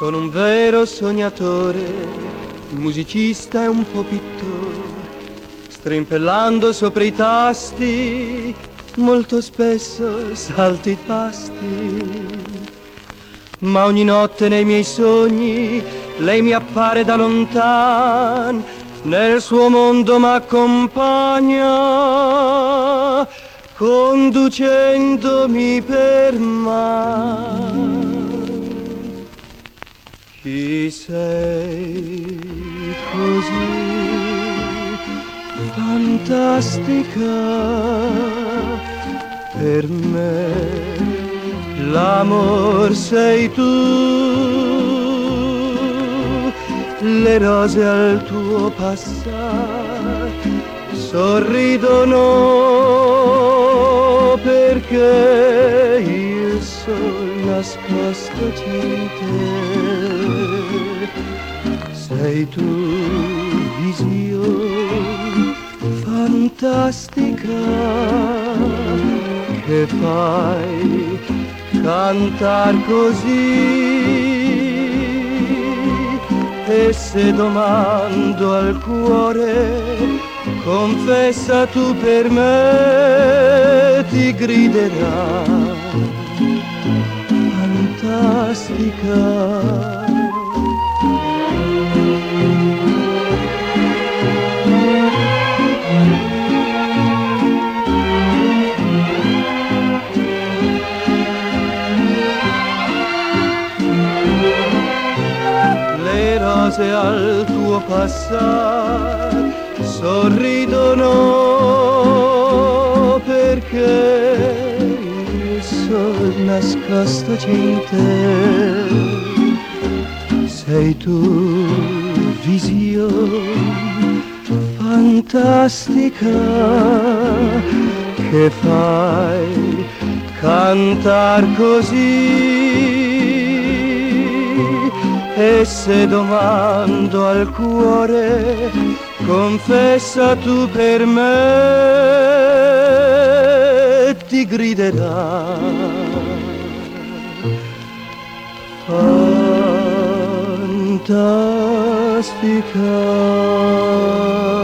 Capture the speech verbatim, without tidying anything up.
Sono un vero sognatore, un musicista e un po' pittore, strimpellando sopra i tasti, molto spesso salto i tasti. Ma ogni notte nei miei sogni lei mi appare da lontan, nel suo mondo m'accompagna, conducendomi per mano. Chi sei così fantastica per me? L'amor sei tu, le rose al tuo passare sorridono perché il sol nascosto c'è in te. Sei tu visione fantastica che fai cantar così, e se domando al cuore confessa tu per me, ti griderà fantastica. Le rose al tuo passare sorridono perché il sol nascosto c'è in te. Sei tu visione fantastica che fai cantar così, e se domando al cuore confessa tu per me, ti griderà fantastica.